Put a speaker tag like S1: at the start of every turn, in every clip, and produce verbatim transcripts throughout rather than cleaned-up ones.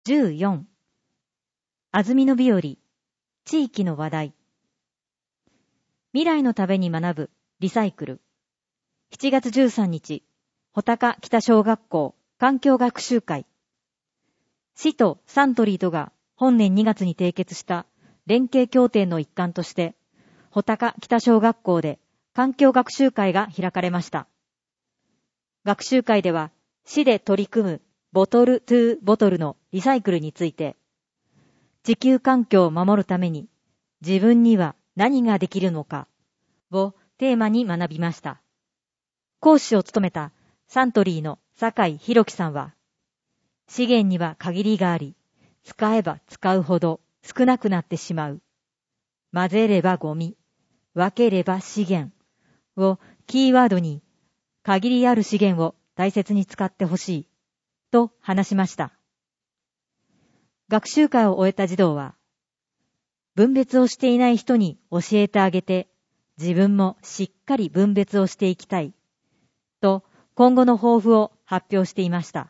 S1: じゅうよん、安住の日和、地域の話題。未来のために学ぶ、リサイクル。しちがつじゅうさんにち、穂高北小学校環境学習会。市とサントリーとが本年にがつに締結した連携協定の一環として、穂高北小学校で環境学習会が開かれました。学習会では、市で取り組むボトルトゥーボトルのリサイクルについて、地球環境を守るために自分には何ができるのかをテーマに学びました。講師を務めたサントリーの酒井宏樹さんは、資源には限りがあり、使えば使うほど少なくなってしまう。混ぜればゴミ、分ければ資源をキーワードに、限りある資源を大切に使ってほしいと話しました。学習会を終えた児童は、分別をしていない人に教えてあげて、自分もしっかり分別をしていきたいと今後の抱負を発表していました。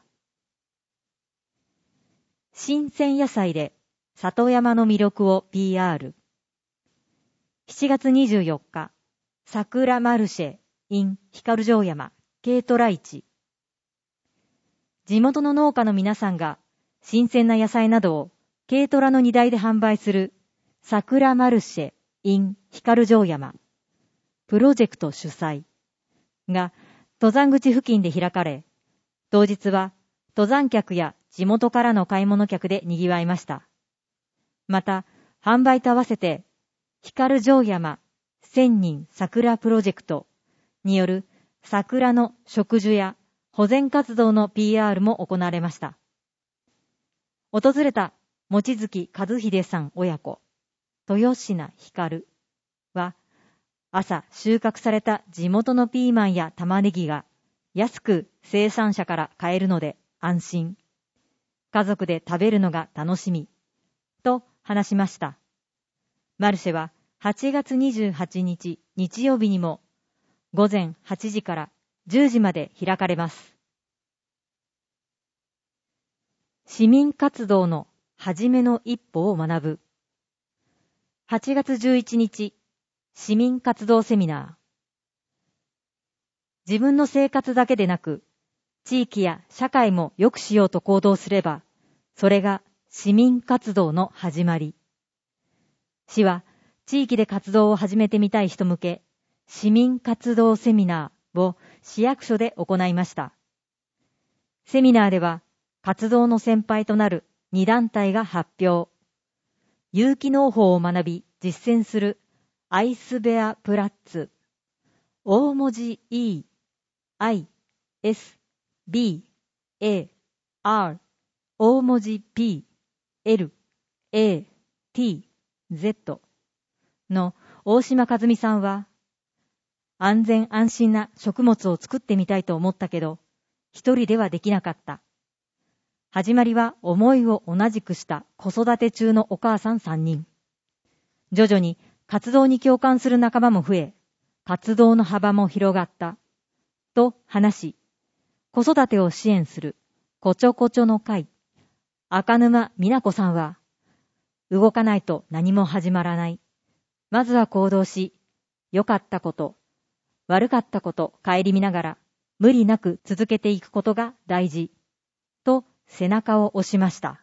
S1: 新鮮野菜で里山の魅力を ピーアール。しちがつにじゅうよっか、桜マルシェ in 光城山軽トラ市。地元の農家の皆さんが新鮮な野菜などを軽トラの荷台で販売する桜マルシェ in 光城山プロジェクト主催が登山口付近で開かれ、当日は登山客や地元からの買い物客で賑わいました。また、販売と合わせて光城山千人桜プロジェクトによる桜の植樹や保全活動の ピーアール も行われました。訪れた望月和秀さん親子、豊品光は、朝収穫された地元のピーマンや玉ねぎが安く生産者から買えるので安心。家族で食べるのが楽しみ。と話しました。マルシェははちがつにじゅうはちにち日曜日にもごぜんはちじからじゅうじまで開かれます。市民活動の初めの一歩を学ぶ。はちがつじゅういちにち、市民活動セミナー。自分の生活だけでなく、地域や社会も良くしようと行動すれば、それが市民活動の始まり。市は地域で活動を始めてみたい人向け、市民活動セミナーを市役所で行いました。セミナーでは、活動の先輩となるに団体が発表。有機農法を学び実践するアイスベアプラッツ。大文字 E、I、S、B、A、R、大文字 P、L、A、T、Z の大島和美さんは、安全安心な食物を作ってみたいと思ったけど、一人ではできなかった。始まりは思いを同じくした子育て中のお母さんさんにん。徐々に活動に共感する仲間も増え、活動の幅も広がった。と話し、子育てを支援するこちょこちょの会、赤沼美奈子さんは、動かないと何も始まらない。まずは行動し、良かったこと、悪かったこと、顧みながら、無理なく続けていくことが大事。と背中を押しました。